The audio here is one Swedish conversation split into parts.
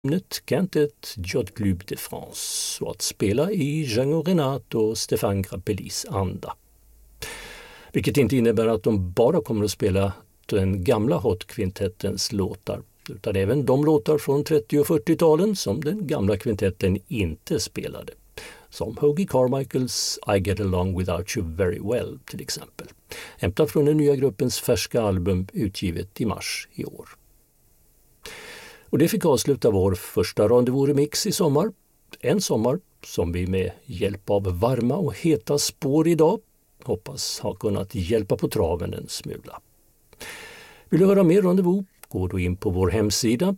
Quintet Jot Club de France och att spela i Django Reinhardt och Stéphane Grappelis anda. Vilket inte innebär att de bara kommer att spela den gamla Hot-kvintettens låtar, utan även de låtar från 30- och 40-talen som den gamla kvintetten inte spelade. Som Hoagy Carmichaels I Get Along Without You Very Well till exempel. Hämtat från den nya gruppens färska album utgivet i mars i år. Och det fick avsluta vår första Rendezvous-remix i sommar. En sommar som vi med hjälp av varma och heta spår idag hoppas ha kunnat hjälpa på traven en smula. Vill du höra mer Rendezvous? Gå då in på vår hemsida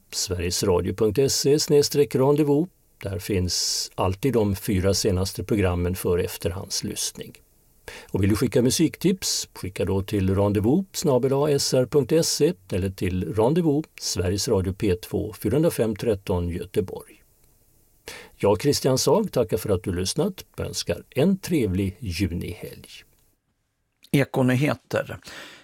sverigesradio.se/rendezvous. Där finns alltid de 4 senaste programmen för efterhandslyssning. Och vill du skicka musiktips, skicka då till rendezvous@sr.se eller till Rendezvous, Sveriges Radio P2 405 13 Göteborg. Jag, Christian Sag, tackar för att du lyssnat och önskar en trevlig junihelg. Ekonyheter.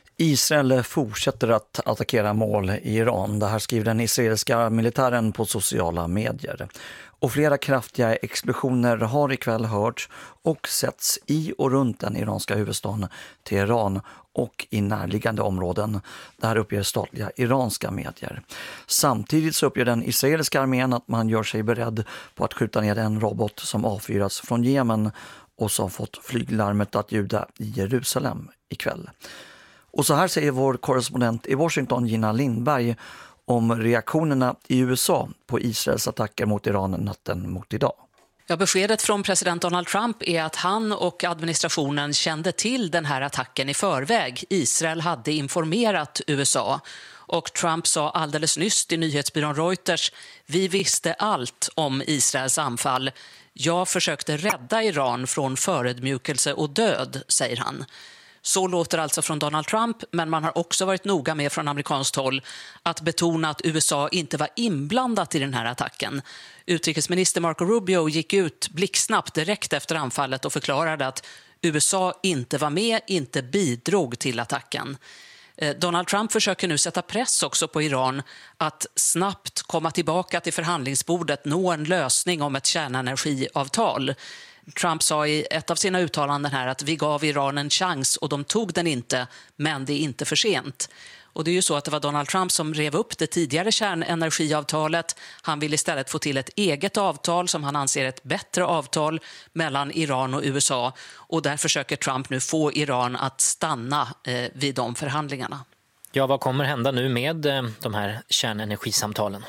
Israel fortsätter att attackera mål i Iran. Det här skriver den israeliska militären på sociala medier. Och flera kraftiga explosioner har ikväll hörts och setts i och runt den iranska huvudstaden Teheran och i närliggande områden. Det här uppger statliga iranska medier. Samtidigt så uppger den israeliska armén att man gör sig beredd på att skjuta ner en robot som avfyras från Jemen och som fått flyglarmet att ljuda i Jerusalem ikväll. Och så här säger vår korrespondent i Washington, Gina Lindberg, om reaktionerna i USA på Israels attacker mot Iran natten mot idag. Ja, beskedet från president Donald Trump är att han och administrationen kände till den här attacken i förväg. Israel hade informerat USA. Och Trump sa alldeles nyss till nyhetsbyrån Reuters: vi visste allt om Israels anfall. Jag försökte rädda Iran från förödmjukelse och död, säger han. Så låter alltså från Donald Trump, men man har också varit noga med från amerikanskt håll att betona att USA inte var inblandat i den här attacken. Utrikesminister Marco Rubio gick ut blixtsnabbt direkt efter anfallet och förklarade att USA inte var med, inte bidrog till attacken. Donald Trump försöker nu sätta press också på Iran att snabbt komma tillbaka till förhandlingsbordet, nå en lösning om ett kärnenergiavtal. Trump sa i ett av sina uttalanden här att vi gav Iran en chans och de tog den inte, men det är inte för sent. Och det är ju så att det var Donald Trump som rev upp det tidigare kärnenergiavtalet. Han vill istället få till ett eget avtal som han anser ett bättre avtal mellan Iran och USA. Och där försöker Trump nu få Iran att stanna vid de förhandlingarna. Ja, vad kommer hända nu med de här kärnenergisamtalen?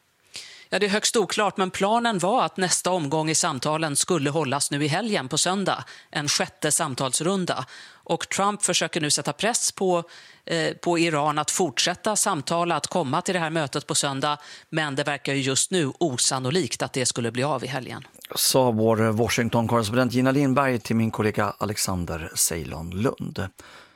Ja, det är högst oklart, men planen var att nästa omgång i samtalen skulle hållas nu i helgen på söndag, en 6:e samtalsrunda. Och Trump försöker nu sätta press på Iran att fortsätta samtala, att komma till det här mötet på söndag, men det verkar ju just nu osannolikt att det skulle bli av i helgen. Sa vår Washington-korrespondent Gina Lindberg till min kollega Alexander Ceylon Lund.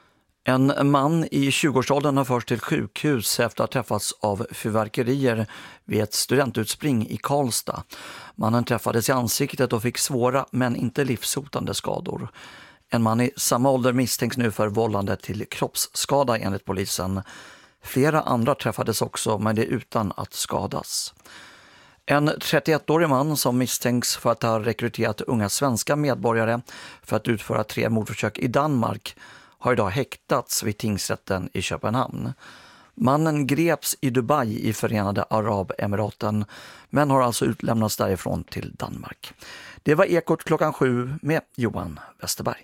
En man i 20-årsåldern har förts till sjukhus efter att ha träffats av fyrverkerier vid ett studentutspring i Karlstad. Mannen träffades i ansiktet och fick svåra men inte livshotande skador. En man i samma ålder misstänks nu för vållande till kroppsskada enligt polisen. Flera andra träffades också, men det utan att skadas. En 31-årig man som misstänks för att ha rekryterat unga svenska medborgare för att utföra 3 mordförsök i Danmark har idag häktats vid tingsrätten i Köpenhamn. Mannen greps i Dubai i Förenade Arabemiraten, men har alltså utlämnats därifrån till Danmark. Det var Ekot 7 med Johan Westerberg.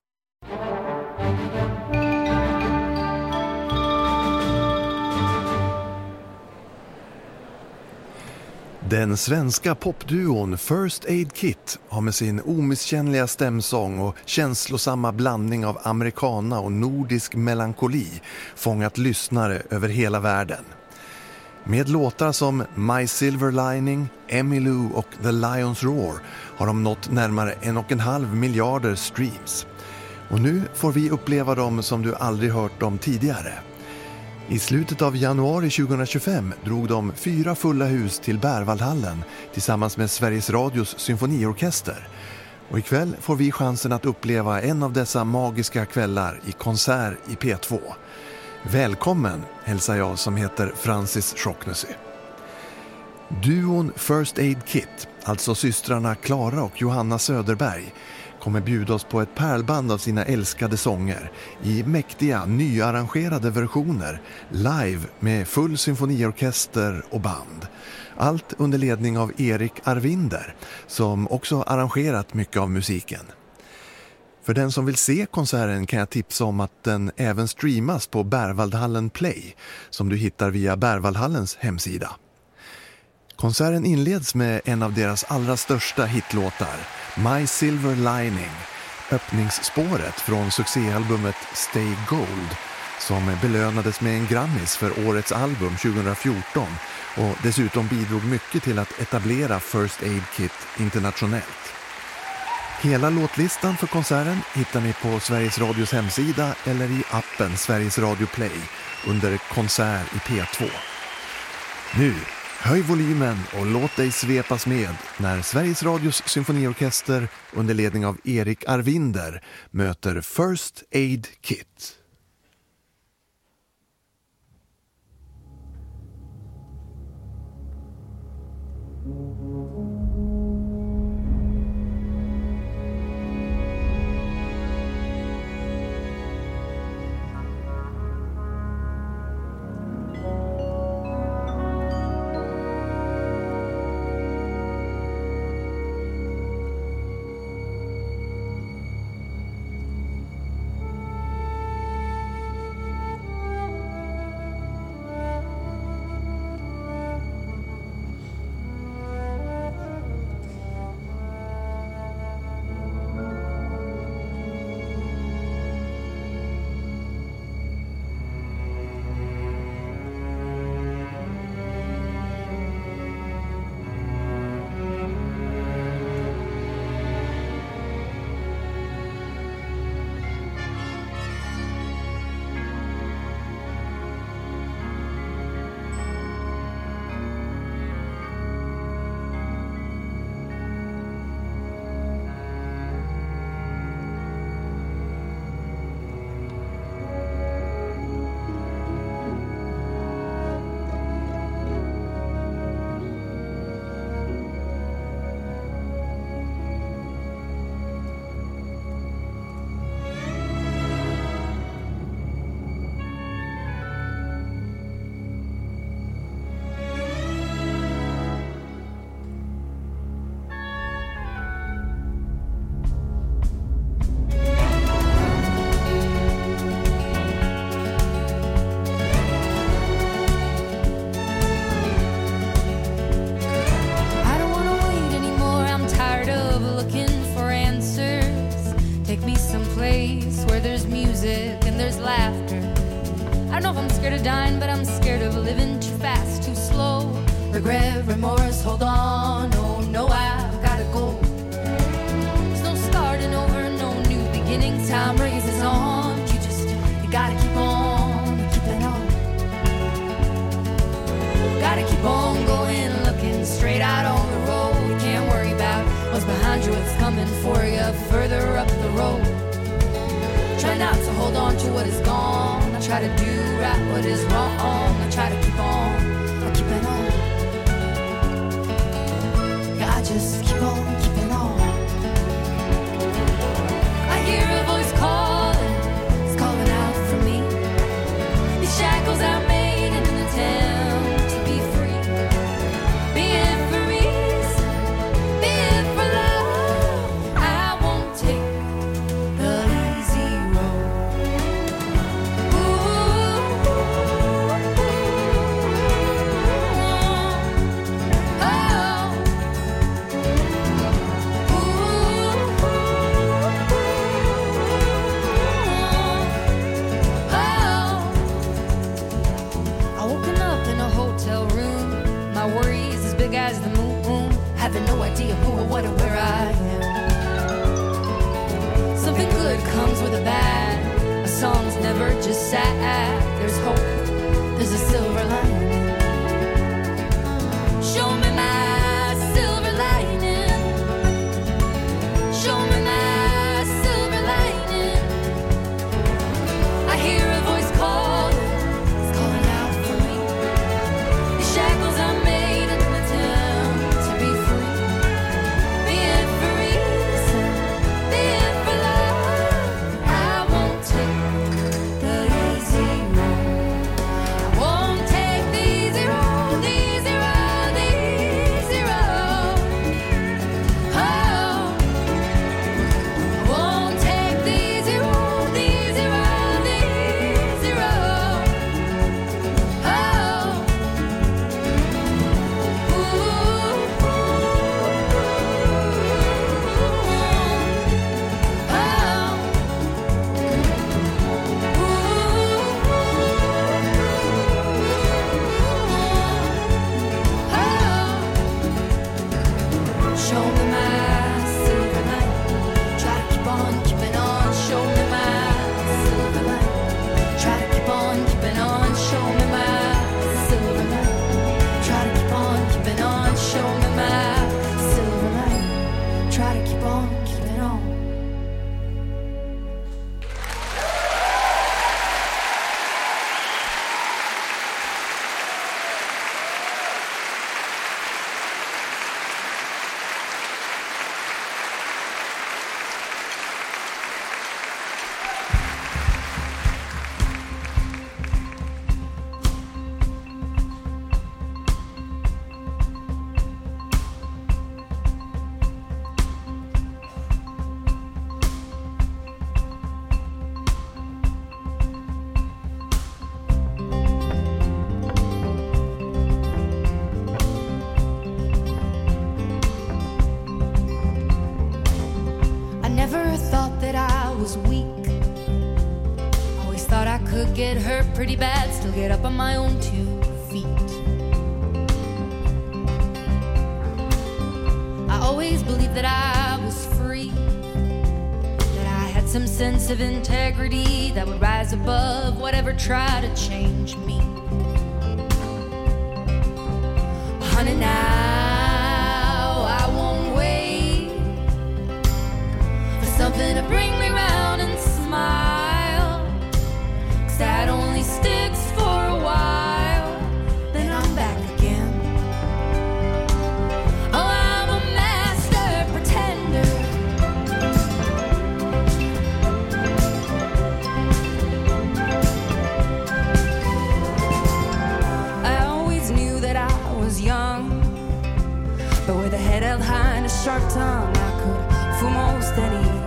Den svenska popduon First Aid Kit har med sin omisskännliga stämsång och känslosamma blandning av americana och nordisk melankoli fångat lyssnare över hela världen. Med låtar som My Silver Lining, Emmylou och The Lion's Roar har de nått närmare 1,5 miljarder streams. Och nu får vi uppleva dem som du aldrig hört dem tidigare. I slutet av januari 2025 drog de 4 fulla hus till Berwaldhallen tillsammans med Sveriges Radios symfoniorkester. Och ikväll får vi chansen att uppleva en av dessa magiska kvällar i konsert i P2. Välkommen, hälsar jag som heter Francis Schocknessy. Duon First Aid Kit, alltså systrarna Clara och Johanna Söderberg, kommer bjuda oss på ett pärlband av sina älskade sånger i mäktiga, nyarrangerade versioner, live med full symfoniorkester och band. Allt under ledning av Erik Arvinder, som också arrangerat mycket av musiken. För den som vill se konserten kan jag tipsa om att den även streamas på Berwaldhallen Play, som du hittar via Berwaldhallens hemsida. Konserten inleds med en av deras allra största hitlåtar, My Silver Lining, öppningsspåret från succéalbumet Stay Gold, som belönades med en Grammis för årets album 2014 och dessutom bidrog mycket till att etablera First Aid Kit internationellt. Hela låtlistan för konserten hittar ni på Sveriges Radios hemsida eller i appen Sveriges Radio Play under konsert i P2. Nu, höj volymen och låt dig svepas med när Sveriges Radios symfoniorkester under ledning av Erik Arvinder möter First Aid Kit. Regret, remorse, hold on, oh no, I've gotta go. There's no starting over, no new beginning, time races on. You gotta keep on, keeping on. Gotta keep on going, looking straight out on the road. You can't worry about what's behind you, what's coming for you further up the road. Try not to hold on to what is gone. I try to do right what is wrong. I try to keep on, keeping on. I just keep on keeping on. I hear a voice calling, it's calling out for me. These shackles I made in an attempt to be free. Be it for reason, be it for love. I won't take the easy road. Ooh, worries as big as the moon, having no idea who or what or where I am. Something good comes with a bad. A song's never just sad. There's hope, there's a silver lining. Show me my silver lining. Show me my silver lining. I hear a voice calling, it's calling out for me. The shackles I made in an attempt show me my silver line. Try to keep on keeping on, show me my silver line. Try to keep on keeping on, show me my silver line. Try to keep on keeping on, show me my silver line. Try to keep on keeping on. Get hurt pretty bad, still get up on my own 2 feet. I always believed that I was free, that I had some sense of integrity that would rise above whatever tried to change me. Honey, now I won't wait for something to bring me round and smile. That only sticks for a while, then I'm back again. Oh, I'm a master pretender. I always knew that I was young, but with a head held high and a sharp tongue, I could fool most anyone.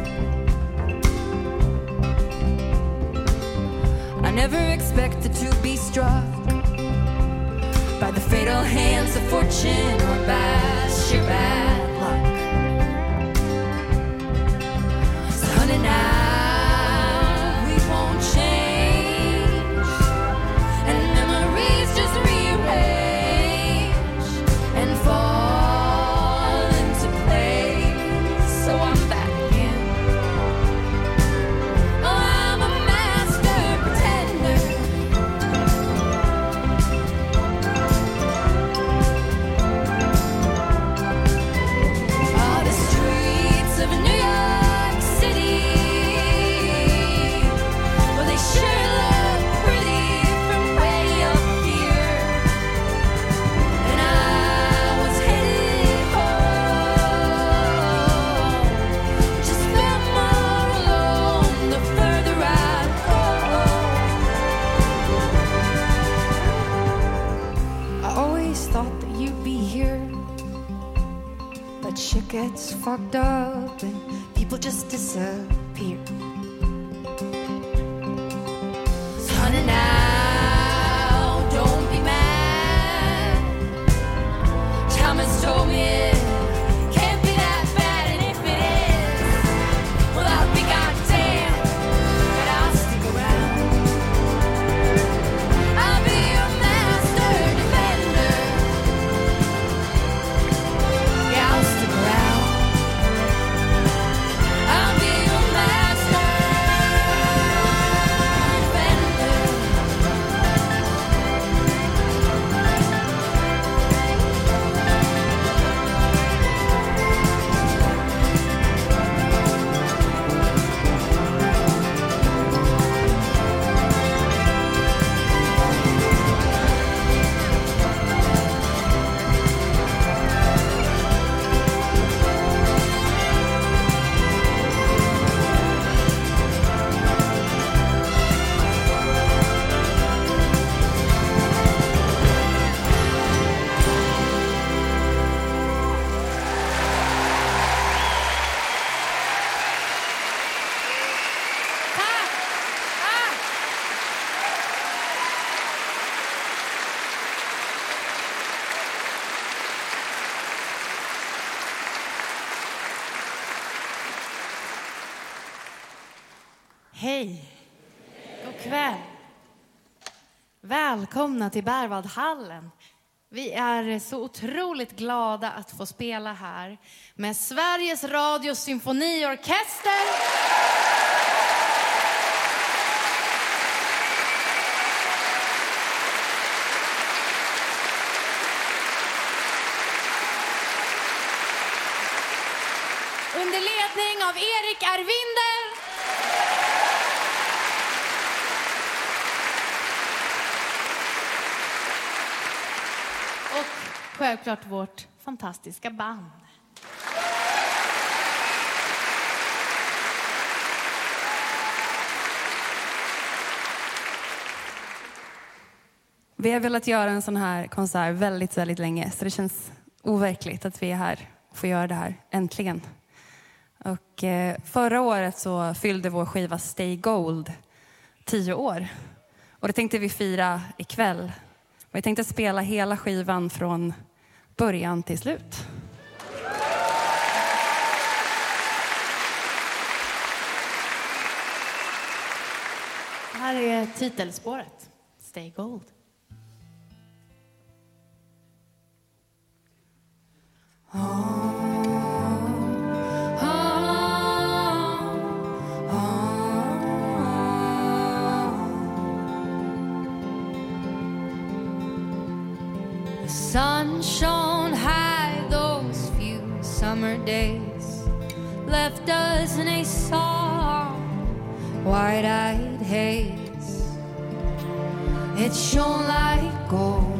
I never expected to be struck by the fatal hands of fortune or by sheer bad luck. So honey, now we won't change, and memories just rearrange and fall into place. So I'm back again. Oh, I'm a master pretender. The streets of New York City, well, they sure look pretty from way up here. And I was headed home, just felt more alone the further I'd go. I always thought that you'd be here, but shit gets fucked up and people just disappear. So honey, now don't be mad. Time has told me it can't be that bad, and if it is, well, I'll be goddamn, but I'll stick around. I'll be your master defender. Yeah, I'll stick around. I'll be your master defender. Hej, god kväll. Välkomna till Berwaldhallen. Vi är så otroligt glada att få spela här med Sveriges Radios symfoniorkester. Under ledning av Erik Ervinder. Och självklart vårt fantastiska band. Vi har velat göra en sån här konsert väldigt, väldigt länge. Så det känns overkligt att vi är här och får göra det här äntligen. Och förra året så fyllde vår skiva Stay Gold 10 år. Och det tänkte vi fira ikväll. Och jag tänkte spela hela skivan från början till slut. Det här är titelspåret. Stay Gold. The sun shone high those few summer days, left us in a soft, wide-eyed haze. It shone like gold.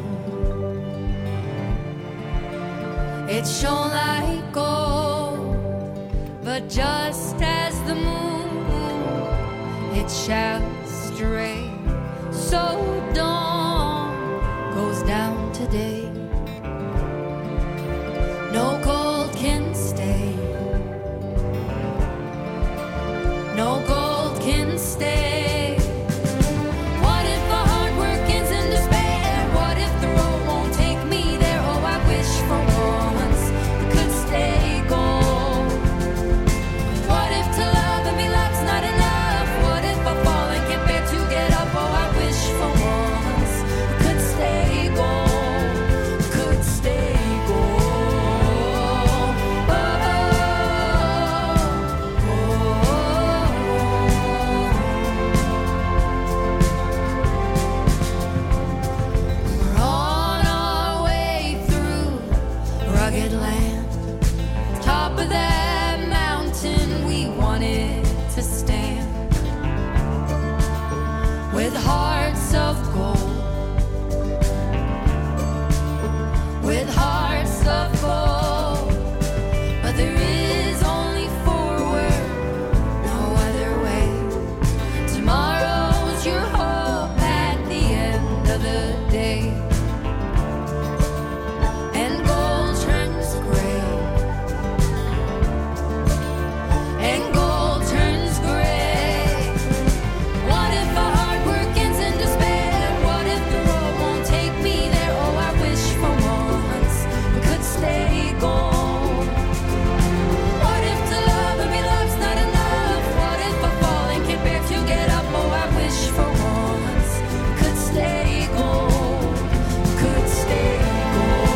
It shone like gold, but just as the moon, it shall stray. So dawn goes down today. No gold can stay. No gold can stay. What if the hard work ends in despair? What if the road won't take me there? Oh, I wish for once it could stay gold. What if to love and be loved's not enough? What if I fall and can't bear to get up? Oh, I wish for once it could stay gold. Could stay gold. We're on our way through rugged land. Top of that mountain we wanted to stand. With hearts of gold. With hearts of gold. But there is only forward, no other way. Tomorrow's your hope at the end of the day. And gold turns gray. And gold turns gray. What if a hard work ends in despair? What if the road won't take me there? Oh, I wish for once we could stay gold. What if to love and be loved's not enough? What if I fall and can't bear to get up? Oh, I wish for once we could stay gold. Could stay gold.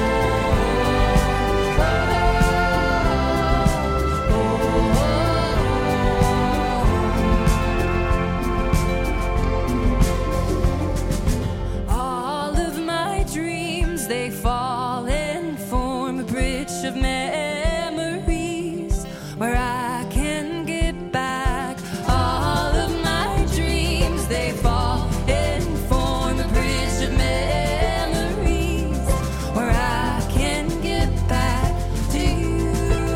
All of my dreams, they fall and form a bridge of memories where I can get back. All of my dreams, they fall and form a bridge of memories where I can get back to you.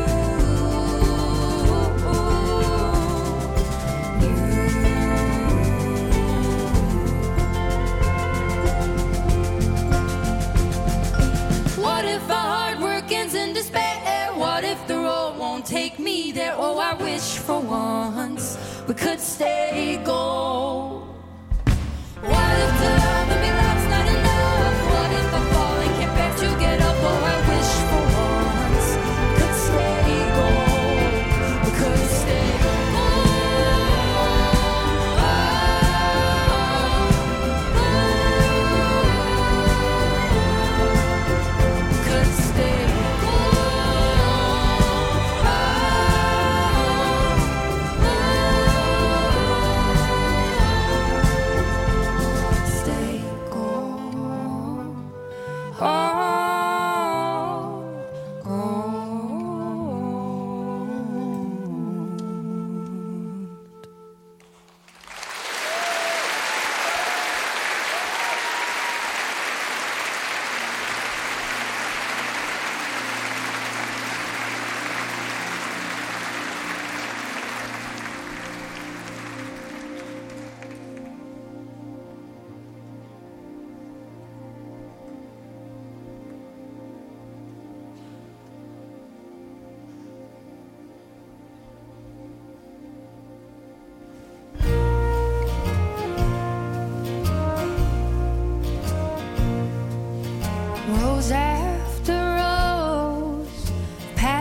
What if our hard work ends in despair? What if the road won't take me there? Oh, I wish for once we could stay gold. What if to love and be loved's not enough? What if I fall and can't bear to get up? Oh, I wish for once we could stay gold. We could stay gold.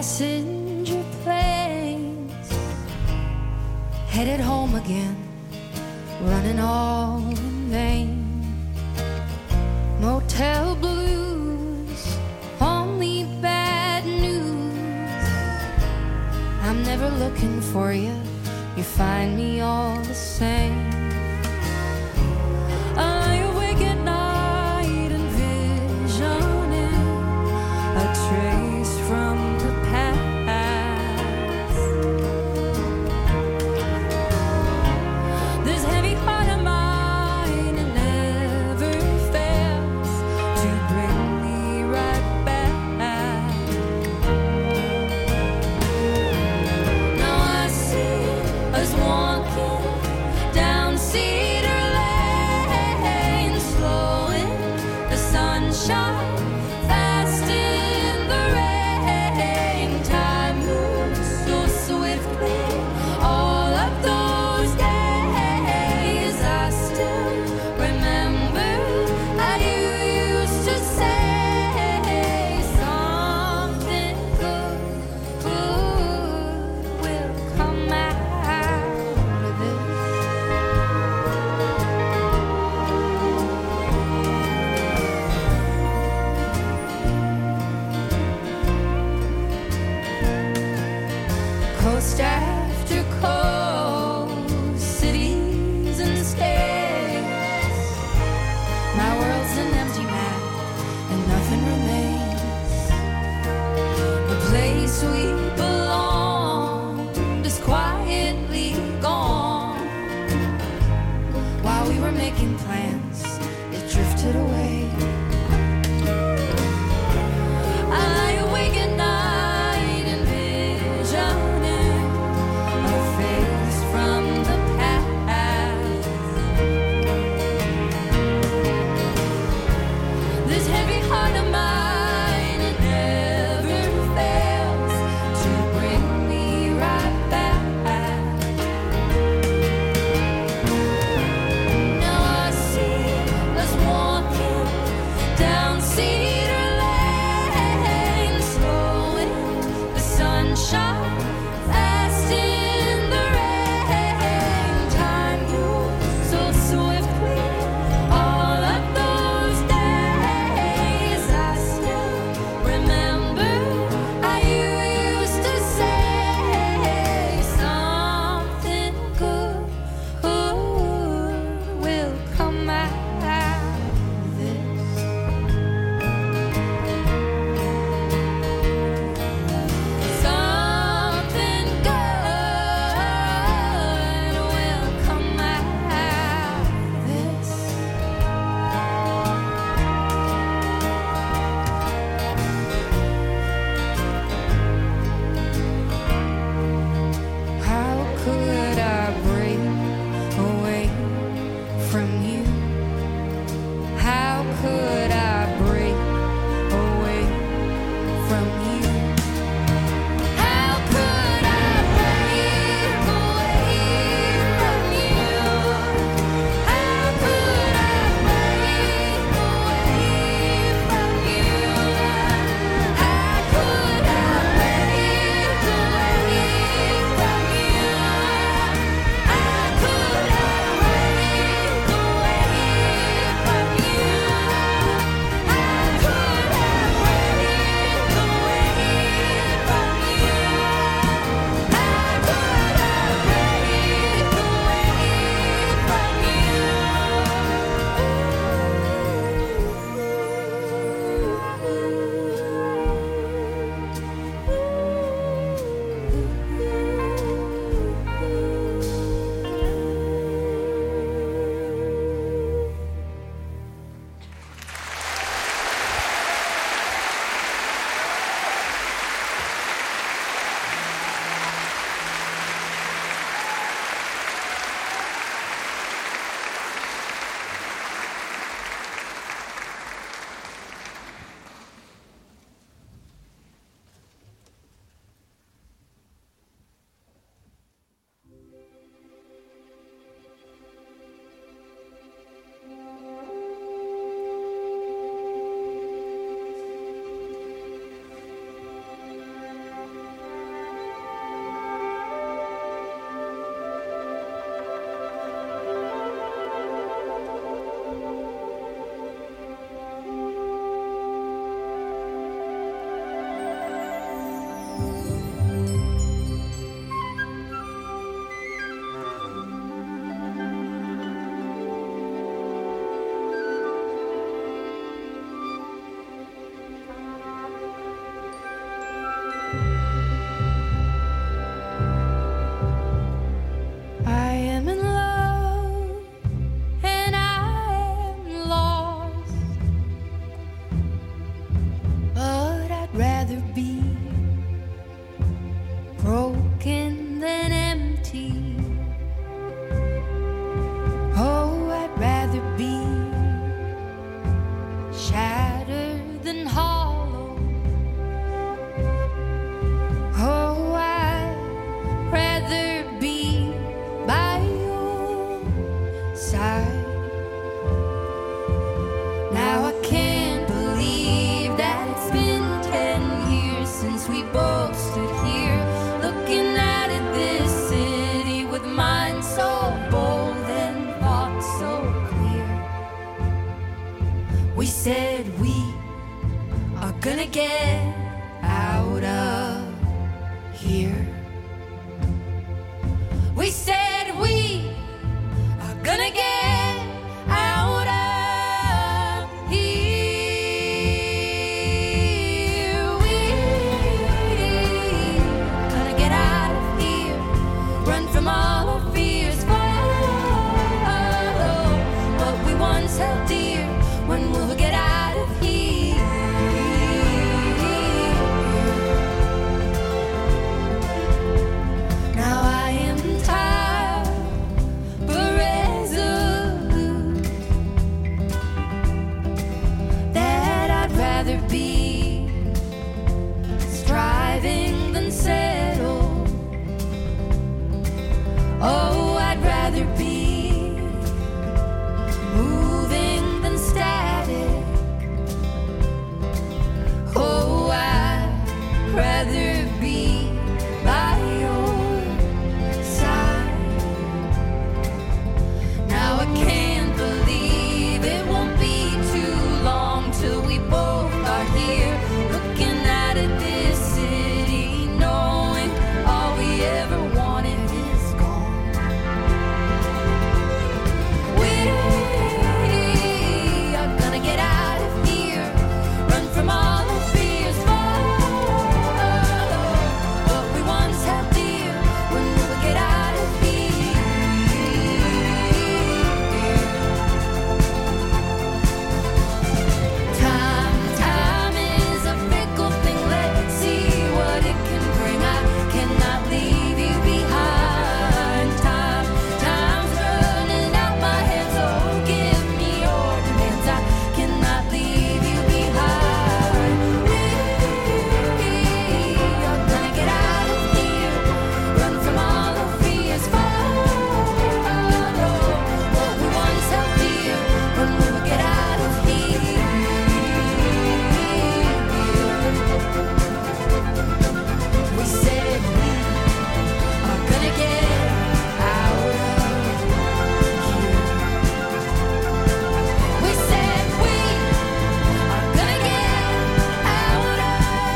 passenger planes, headed home again, running all in vain. Motel blues, only bad news. I'm never looking for you, you find me all the same. I lie awake at night envisioning a trace from the past. This heavy heart of mine, it never fails to bring me right back. Now I see us walking down both stood here, looking at it, this city, with minds so bold and thoughts so clear. We said we are gonna get out of here. We said we are gonna get out of here. We gonna get out of here, run from all our fears, follow what we once held dear. When will we get out of here? Now I am tired but resolute that I'd rather be striving than settle. Oh, I'd rather be moving than static. Oh, I'd rather be by your side. Now I can't believe it won't be too long till we both are here, looking at it, this city, knowing all we ever wanted is gone. We are gonna get out of here, run from all our fears, follow what we once held dear. When will we get out of here? Time is a fickle thing. Let's see what it can bring. I cannot leave you behind. Time's running out my hands. So give me your demands. I cannot leave you behind. We are gonna get out of here, run from all our fears, follow what we once held dear. When will we get out of here? We said we are gonna get out of here. We said we are gonna get out of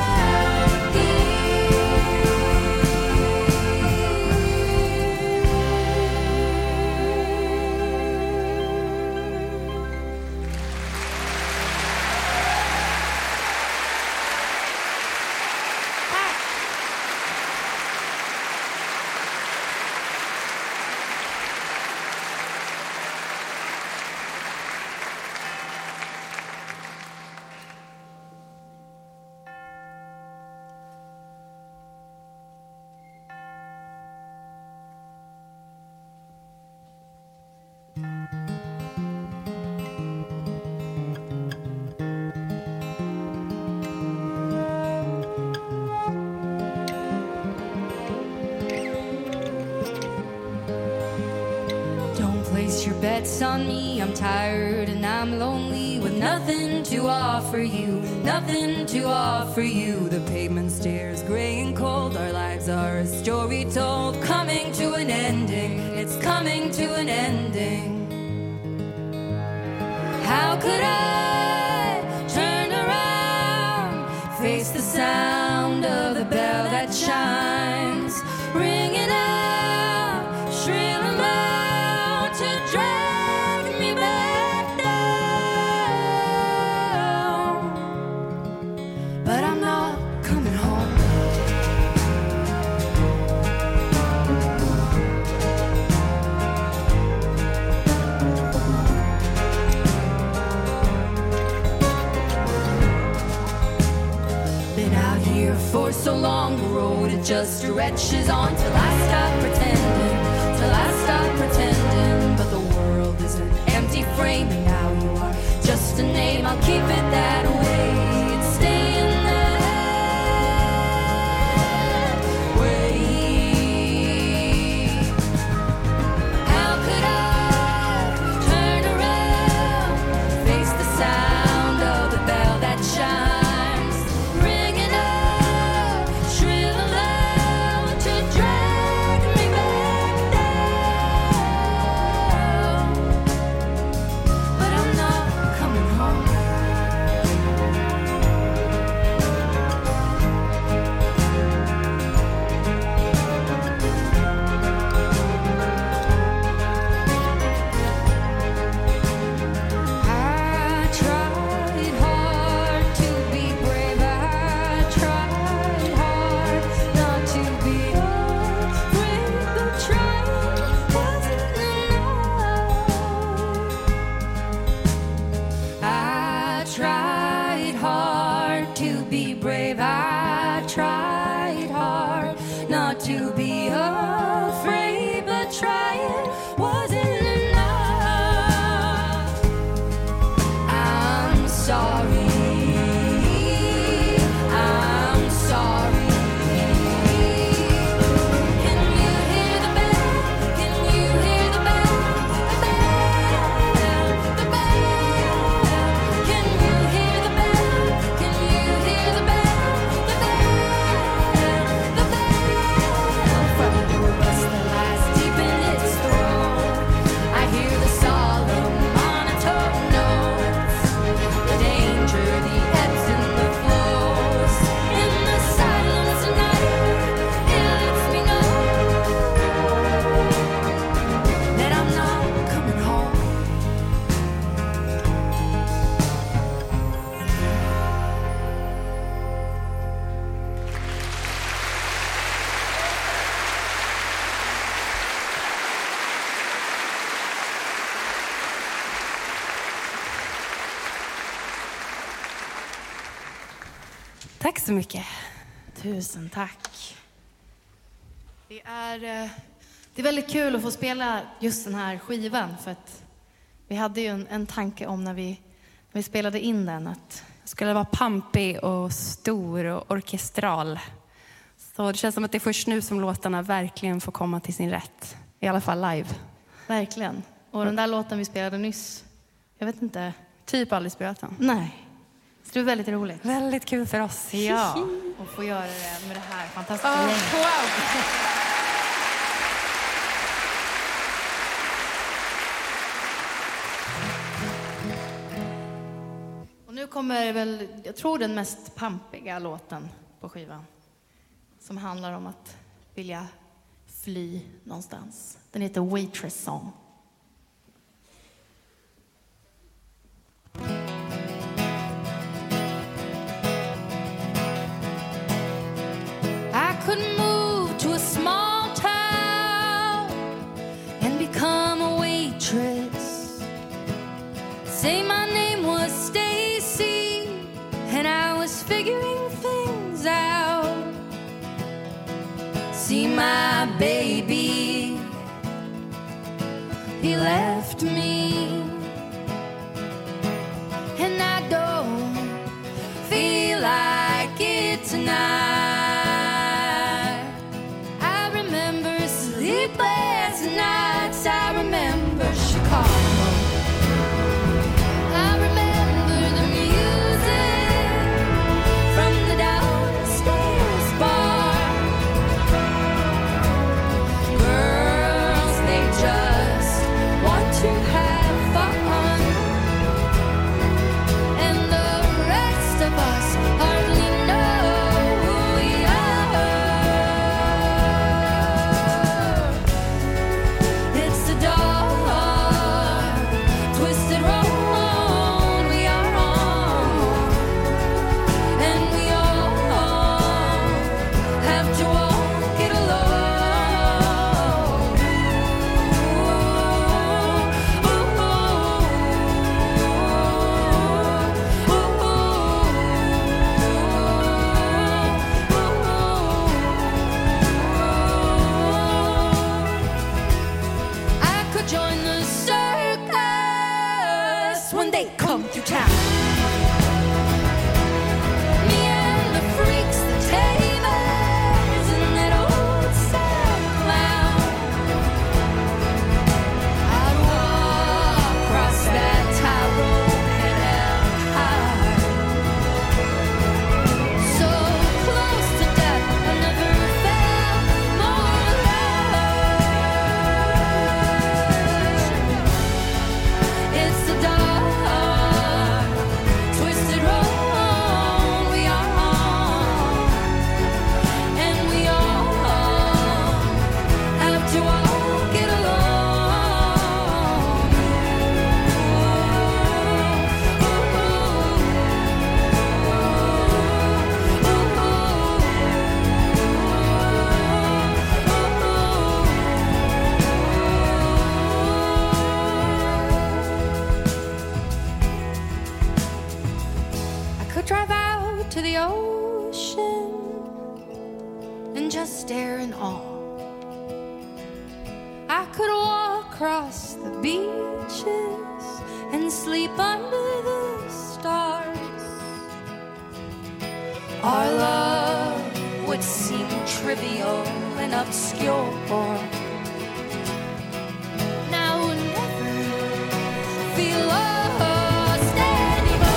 Don't place your bets on me. I'm tired and I'm lonely with nothing to offer you, nothing to offer you. The pavement stares gray and cold. Our lives are a story told, coming to an ending. It's coming to an ending. How could I turn around, face the sound of the bell that chimes, ringing out, shrilling out to drag me back down? But I'm not coming home. Been out here for so long, the road it just stretches on till I stop pretending, till I stop pretending. But the world is an empty frame, and now you are just a name. I'll keep it that way. It's staying that way. How could I turn around, face the sound of the bell that chimes, ringing out, not to be afraid, but try it wasn't enough. I'm sorry. I'm sorry. Can you hear the bell? Can you hear the bell? The bell, the bell. Can you hear the bell? Can you hear the bell? The bell, the bell. From the rust that lies deep in its throat, I hear the solemn monotone notes, the danger, the ebbs and the flows. In the silence tonight, it lets me know that I'm not coming home. Tack så mycket. Tusen tack. Det är väldigt kul att få spela just den här skivan, för att vi hade ju en tanke om när vi spelade in den att Jag skulle vara pampig och stor och orkestral. Så det känns som att det är först nu som låtarna verkligen får komma till sin rätt. I alla fall live. verkligen. Och den där låten vi spelade nyss, jag vet inte. Typ aldrig spelat den. Nej. Så det är väldigt roligt. Väldigt kul för oss. Ja, och få göra det med det här fantastiska Oh, gänget. wow. Och nu kommer väl, jag tror den mest pampiga låten på skivan. Som handlar om att vilja fly någonstans. Den heter Waitress Song. I could move to a small town and become a waitress. Say my name was Stacy and I was figuring things out. See my baby, he left me, and I don't feel like it tonight. I remember sleepless nights, I remember Chicago, I remember the music from the downstairs bar. Girls, they just want to have just stare in awe. I could walk across the beaches and sleep under the stars. Our love would seem trivial and obscure. Now we'll never feel lost anymore.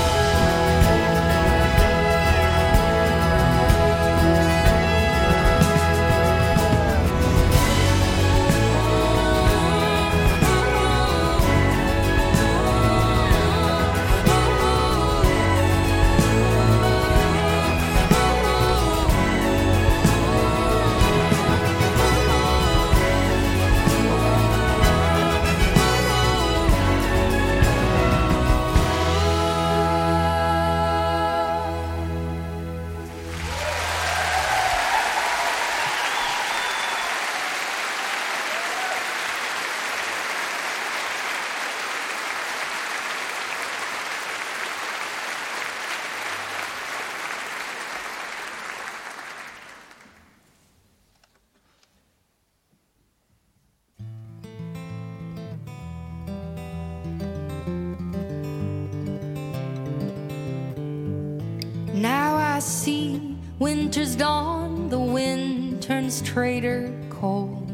Now I see winter's dawn, the wind turns traitor cold.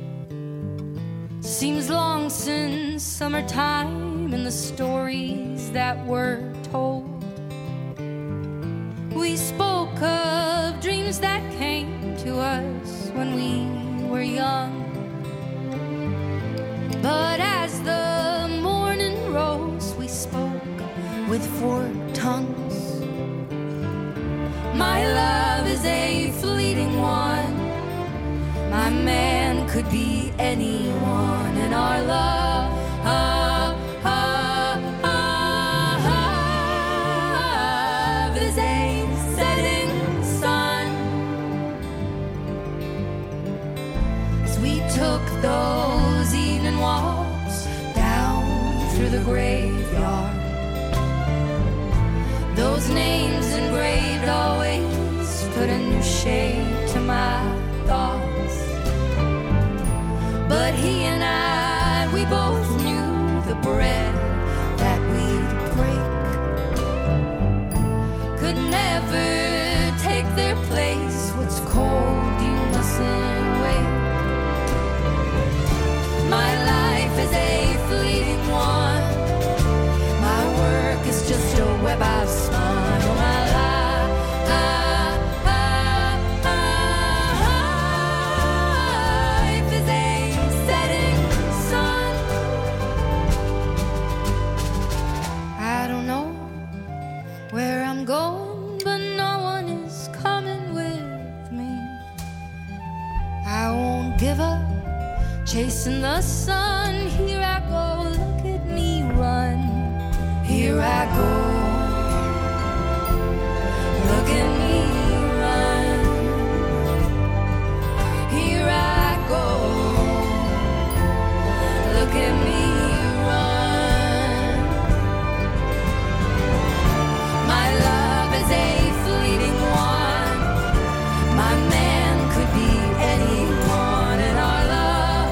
Seems long since summertime and the stories that were told. We spoke of dreams that came to us when we were young. But as the morning rose, we spoke with forked tongues. My love is a fleeting one. My man could be anyone, and our love is a setting sun. As we took those evening walks down through the graveyard, those names engraved always put a new shade to my thoughts. But he and I, we both knew the bread that we'd break could never take their place. What's cold, you mustn't wait. My life is a fleeting one. My work is just a web I've spun. Oh, my life is a setting sun. I don't know where I'm going, but no one is coming with me. I won't give up chasing the sun. Here I go, look at me run. Here I go. Look at me run. Here I go. Look at me run. My love is a fleeting one. My man could be anyone, and our love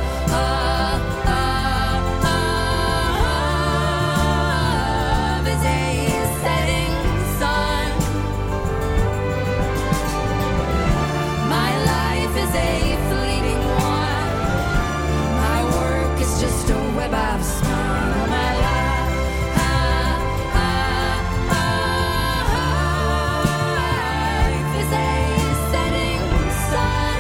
is a setting sun. My life is a fleeting one. My work is just a web I've spun. My life is a setting sun.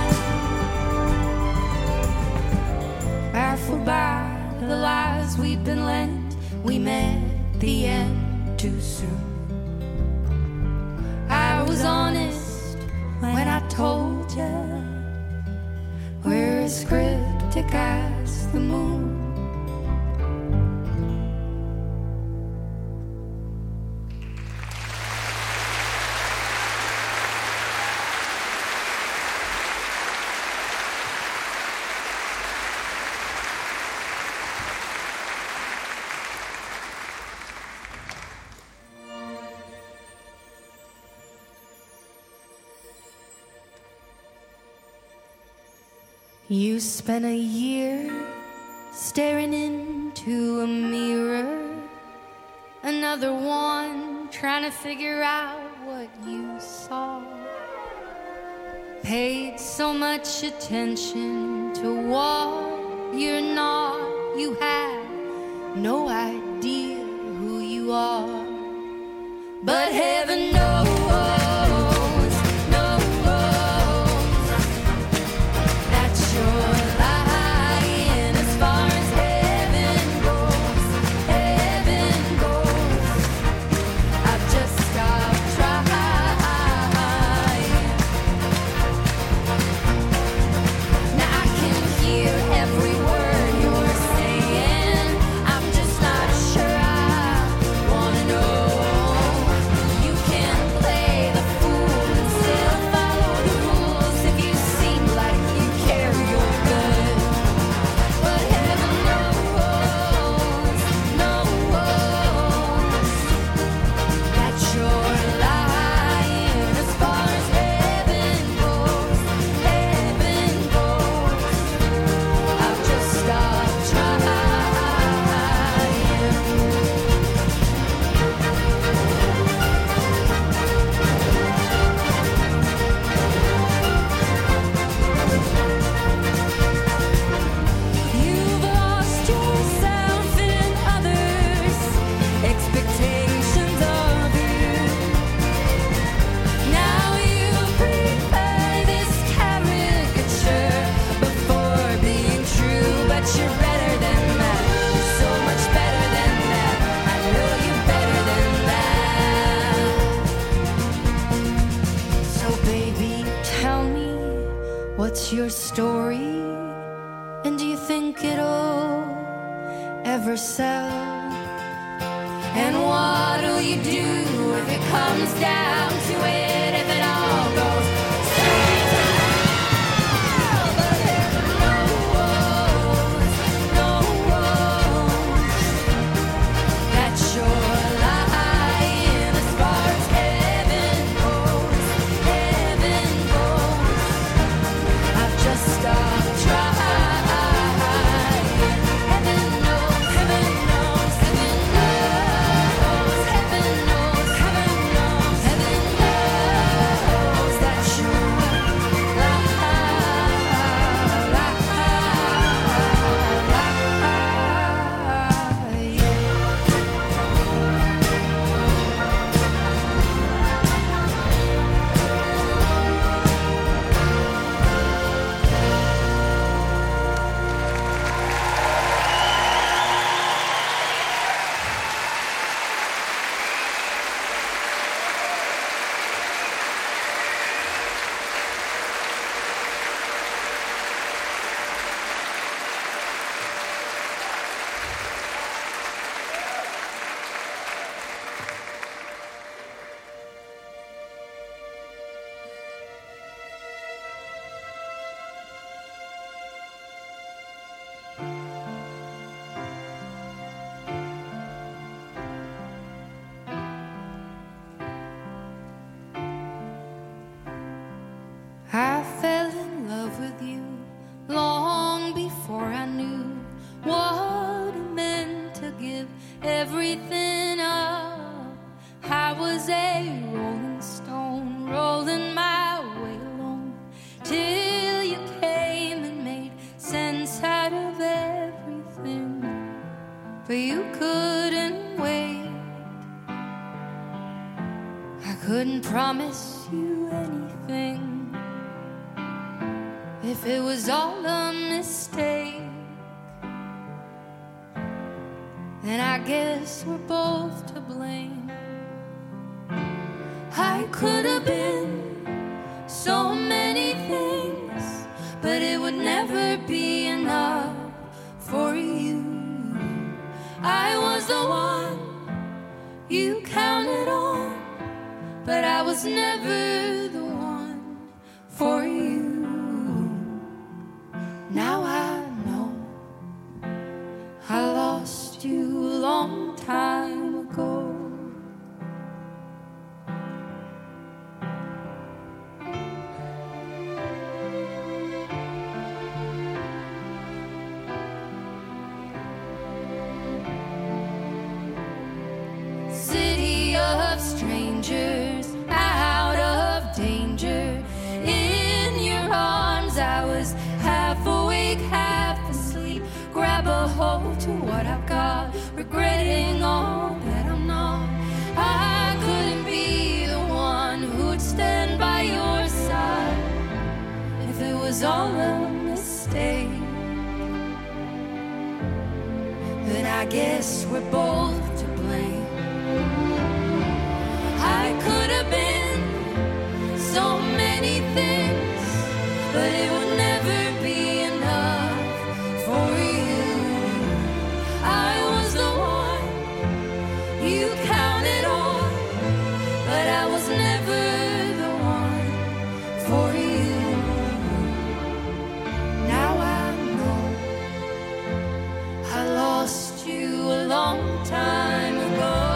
Baffled by the lies we've been lent, we met the end too soon. I was honest when I told you we're as cryptic as the moon. You spent a year staring into a mirror, another one trying to figure out what you saw. Paid so much attention to what you're not, you had no idea who you are. But heaven knows, that you're lying. As far as heaven goes, I've just stopped trying. Now I can hear every word you're saying. I'm just not sure I wanna know. You can play the fool and still follow the rules if you seem like you care you're good. But heaven knows, that you're lying. As far as heaven goes, I've just stopped trying. You've lost yourself in others' expectations of you. Now you prepare this caricature before being true, but you're better than that. You're so much better than that. I know you're better than that. So baby, tell me, what's your story? And do you think it'll ever sell? And what'll you do if it comes down to it? If it all goes straight to hell? But heaven knows, that you're lying. As far as heaven goes, I've just stopped trying. Heaven knows, heaven knows, heaven knows, heaven knows, heaven knows, heaven knows that you're I fell in love with you long before I knew what it meant to give everything up. I was a rolling stone, rolling my way alone, till you came and made sense out of everything. But you couldn't wait. I couldn't promise you anything if it was all a mistake. Then I guess we're both to blame. I could have been so many things, but it would never be enough for you. I was the one you counted on, but I was never the one for you. Now I know I lost you a long time ago. awake, half asleep, grab a hold to what I've got, regretting all that I'm not. I couldn't be the one who'd stand by your side if it was all a mistake. Then I guess we're both to blame. I could have been so many things, but it would never be enough for you. I was the one you counted on, but I was never the one for you. Now I know I lost you a long time ago.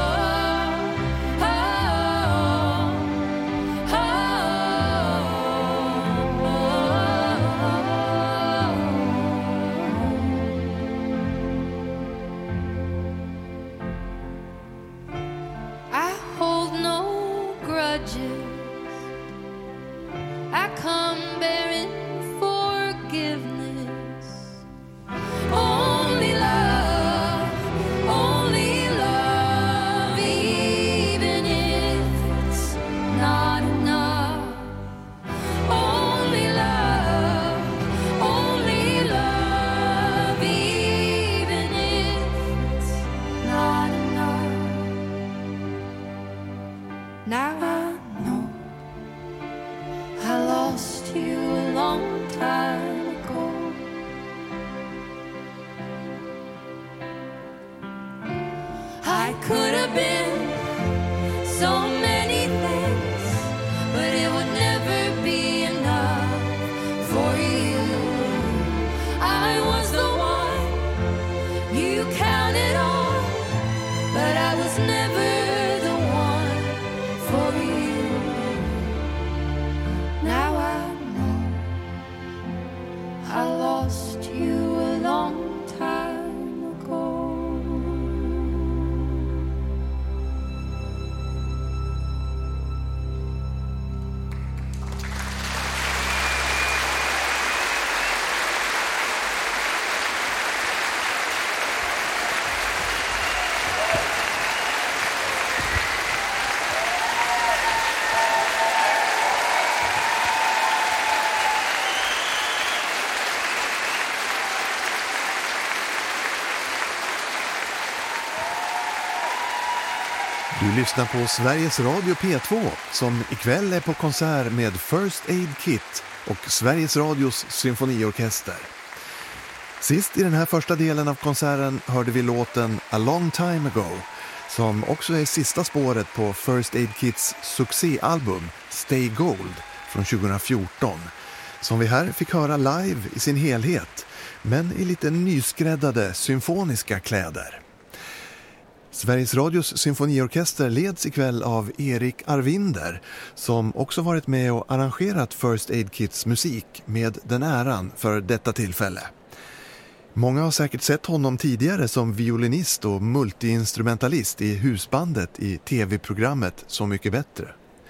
I hold no grudges. I come bearing forgiveness. Only love, even if it's not enough. Only love, even if it's not enough. Now I know I lost you a long time ago. I could have been so many things, but it would never be enough for you. I was the one you counted on, but I was never the one for you. Now I know I lost you a long time ago. Du lyssnar på Sveriges Radio P2 som ikväll är på konsert med First Aid Kit och Sveriges Radios symfoniorkester. Sist i den här första delen av konserten hörde vi låten A Long Time Ago som också är sista spåret på First Aid Kits succéalbum Stay Gold från 2014 som vi här fick höra live i sin helhet men i lite nyskräddade symfoniska kläder. Sveriges Radios symfoniorkester leds ikväll av Erik Arvinder som också varit med och arrangerat First Aid Kits musik med den äran för detta tillfälle. Många har säkert sett honom tidigare som violinist och multiinstrumentalist i husbandet i tv-programmet Så mycket bättre.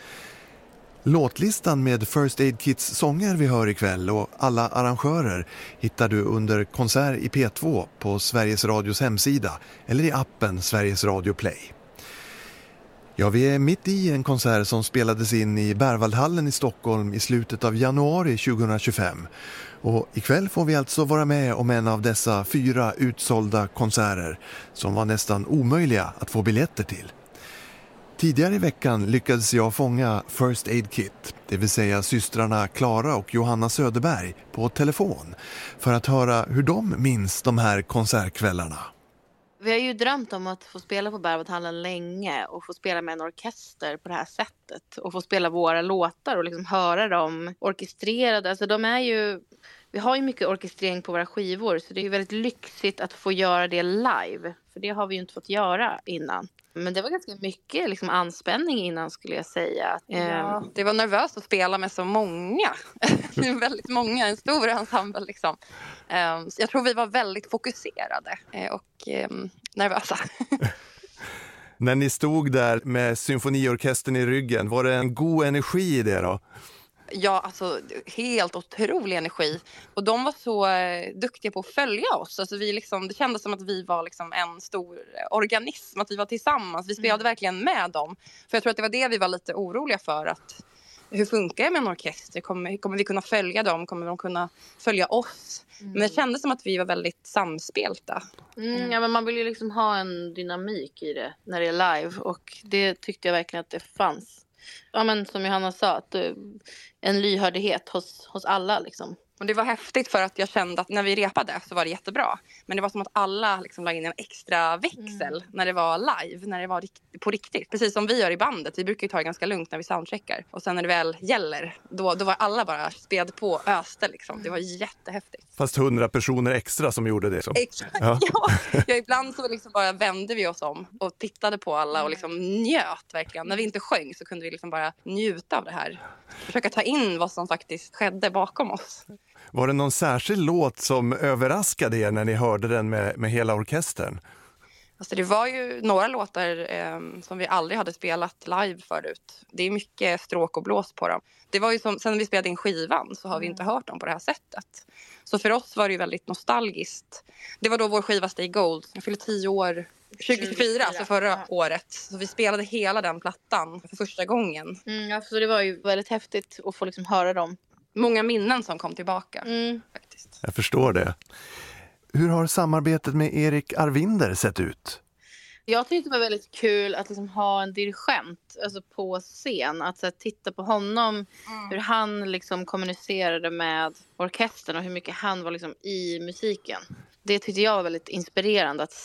Låtlistan med First Aid Kits sånger vi hör ikväll och alla arrangörer hittar du under konsert i P2 på Sveriges Radios hemsida eller i appen Sveriges Radio Play. Ja, vi är mitt i en konsert som spelades in i Berwaldhallen i Stockholm i slutet av januari 2025. Och ikväll får vi alltså vara med om en av dessa 4 utsålda konserter som var nästan omöjliga att få biljetter till. Tidigare i veckan lyckades jag fånga First Aid Kit, det vill säga systrarna Clara och Johanna Söderberg, på telefon för att höra hur de minns de här konsertkvällarna. Vi har ju drömt om att få spela på Berwaldhallen länge och få spela med en orkester på det här sättet och få spela våra låtar och liksom höra dem orkestrerade. Alltså vi har ju mycket orkestrering på våra skivor så det är ju väldigt lyxigt att få göra det live. För det har vi ju inte fått göra innan. Men det var ganska mycket liksom anspänning innan skulle jag säga. Ja, det var nervöst att spela med så många. Det är väldigt många, en stor ensemble liksom. Så jag tror vi var väldigt fokuserade och nervösa. När ni stod där med symfoniorkestern i ryggen, var det en god energi i det då? Ja, alltså helt otrolig energi. Och de var så duktiga på att följa oss. Alltså, det kändes som att vi var liksom en stor organism, att vi var tillsammans. Vi spelade verkligen med dem. För jag tror att det var det vi var lite oroliga för. Att, hur funkar det med en orkester? Kommer vi kunna följa dem? Kommer de kunna följa oss? Men det kändes som att vi var väldigt samspelta. Ja, men man vill ju liksom ha en dynamik i det när det är live. Och det tyckte jag verkligen att det fanns. Ja, men som Johanna sa, att en lyhördhet hos alla liksom. Och det var häftigt för att jag kände att när vi repade så var det jättebra. Men det var som att alla liksom la in en extra växel när det var live, när det var på riktigt. Precis som vi gör i bandet. Vi brukar ju ta det ganska lugnt när vi soundcheckar. Och sen när det väl gäller, då var alla bara sped på öste liksom. Det var jättehäftigt. Fast 100 personer extra som gjorde det. Så. Exakt, ja, ibland så liksom bara vände vi oss om och tittade på alla och liksom njöt verkligen. När vi inte sjöng så kunde vi liksom bara njuta av det här. Försöka ta in vad som faktiskt skedde bakom oss. Var det någon särskild låt som överraskade er när ni hörde den med hela orkestern? Alltså det var ju några låtar som vi aldrig hade spelat live förut. Det är mycket stråk och blås på dem. Det var ju som, sen vi spelade in skivan så har vi inte hört dem på det här sättet. Så för oss var det ju väldigt nostalgiskt. Det var då vår skiva Stay Gold. Jag fyllde 10 år 2024, alltså förra året. Så vi spelade hela den plattan för första gången. Ja, så det var ju väldigt häftigt att få liksom höra dem. Många minnen som kom tillbaka. Faktiskt. Jag förstår det. Hur har samarbetet med Erik Arvinder sett ut? Jag tyckte det var väldigt kul att liksom ha en dirigent alltså på scen. Att så här, titta på honom, hur han liksom kommunicerade med orkestern och hur mycket han var liksom i musiken. Det tyckte jag var väldigt inspirerande att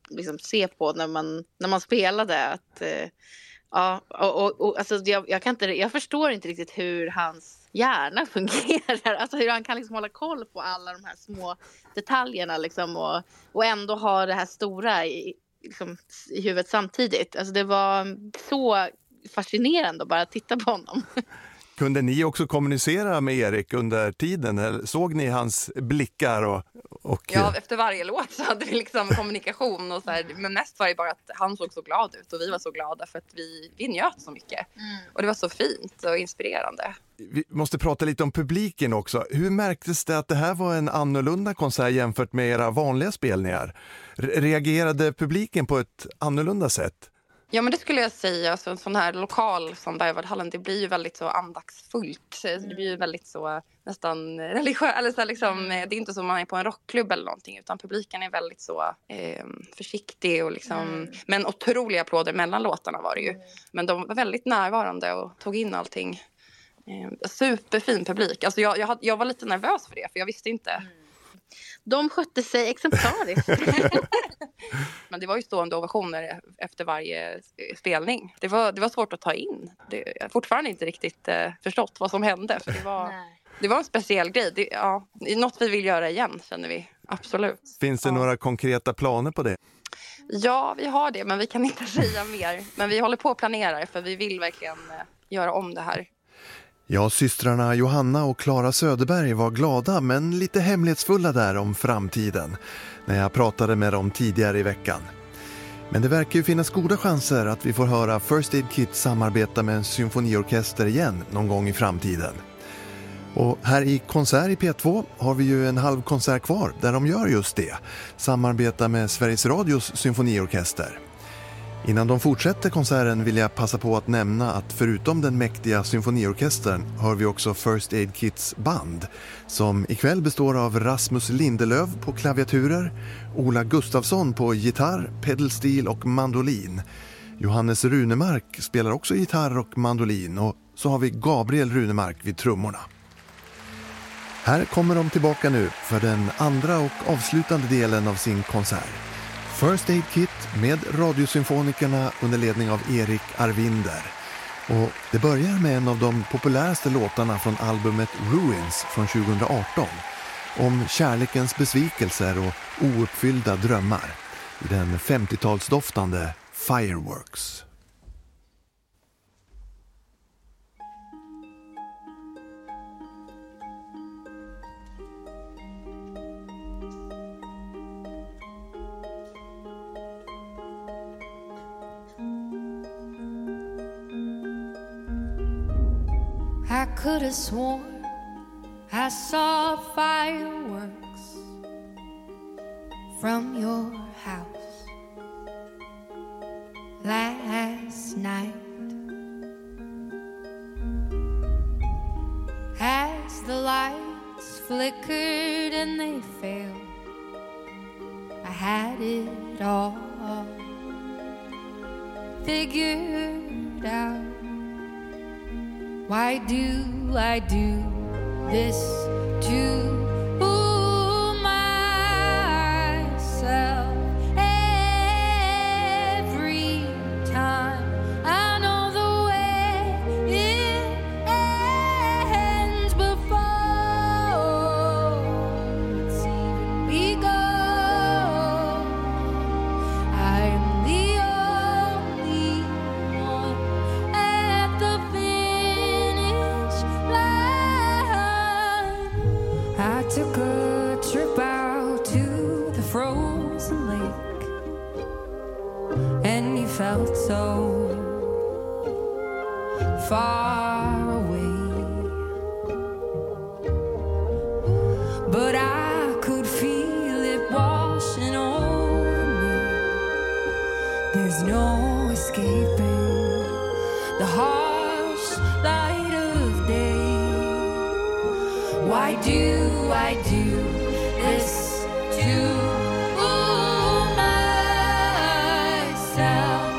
se på när man spelade. Att, ja, och alltså, jag förstår inte riktigt hur hans hjärna fungerar. Alltså hur han kan liksom hålla koll på alla de här små detaljerna liksom, och ändå ha det här stora i huvudet samtidigt. Alltså det var så fascinerande att bara titta på honom. Kunde ni också kommunicera med Erik under tiden? Eller såg ni hans blickar? Och... Ja, efter varje låt så hade vi liksom kommunikation. Och så här, men mest var det bara att han såg så glad ut. Och vi var så glada för att vi njöt så mycket. Och det var så fint och inspirerande. Vi måste prata lite om publiken också. Hur märktes det att det här var en annorlunda konsert jämfört med era vanliga spelningar? Reagerade publiken på ett annorlunda sätt? Ja, men det skulle jag säga. Alltså, en sån här lokal som Berwaldhallen, det blir ju väldigt så andaktsfullt. Det blir ju väldigt så nästan religiöst. Eller så liksom, det är inte som man är på en rockklubb eller någonting. Utan publiken är väldigt så försiktig. Och liksom, men otroliga applåder mellan låtarna var det ju. Men de var väldigt närvarande och tog in allting. Superfin publik. Alltså jag var lite nervös för det. För jag visste inte. De skötte sig exemplariskt. Men det var ju stående ovationer efter varje spelning. Det var svårt att ta in. Jag har fortfarande inte riktigt förstått vad som hände. För det var en speciell grej. Det är något vi vill göra igen, känner vi. Absolut. Finns det några konkreta planer på det? Ja, vi har det. Men vi kan inte säga mer. Men vi håller på att planera. För vi vill verkligen göra om det här. Ja, systrarna Johanna och Clara Söderberg var glada men lite hemlighetsfulla där om framtiden när jag pratade med dem tidigare i veckan. Men det verkar ju finnas goda chanser att vi får höra First Aid Kit samarbeta med en symfoniorkester igen någon gång i framtiden. Och här i Konsert i P2 har vi ju en halv konsert kvar där de gör just det. Samarbeta med Sveriges Radios symfoniorkester. Innan de fortsätter konserten vill jag passa på att nämna att förutom den mäktiga symfoniorkestern har vi också First Aid Kits band som ikväll består av Rasmus Lindelöv på klaviaturer, Ola Gustafsson på gitarr, pedalsteel och mandolin. Johannes Runemark spelar också gitarr och mandolin och så har vi Gabriel Runemark vid trummorna. Här kommer de tillbaka nu för den andra och avslutande delen av sin konsert. First Aid Kit med Radiosymfonikerna under ledning av Erik Arvinder. Och det börjar med en av de populäraste låtarna från albumet Ruins från 2018. Om kärlekens besvikelser och ouppfyllda drömmar i den 50-talsdoftande Fireworks. I could have sworn I saw fireworks from your house last night. As the lights flickered and they failed, I had it all figured out. Why do I do this to myself every time? I know the way it ends before it's even begun. I am the only one at the finish line. I took a trip out to the frozen lake, and you felt so far away, but I could feel it washing over me. There's no escaping the harsh light of day. Why do I do this to myself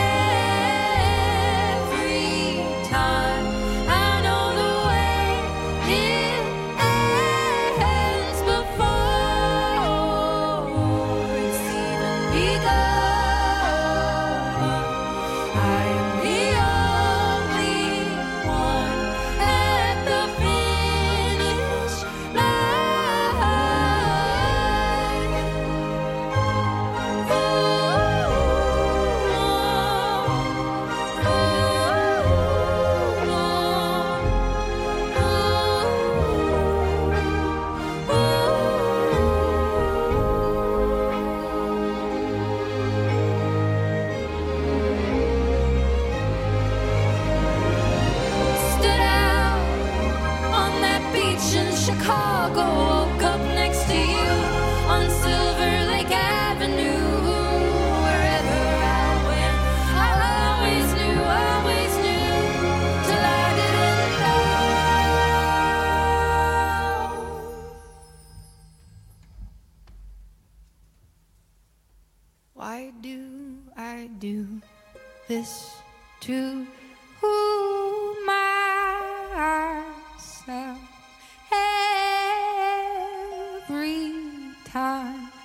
every time? I know the way it ends before it's even begun. I am the only one at the finish stood out on that beach in Chicago, woke up next to you on Silver Lake Avenue. Wherever I went, I always knew till I didn't know. Why do I do this to myself every time?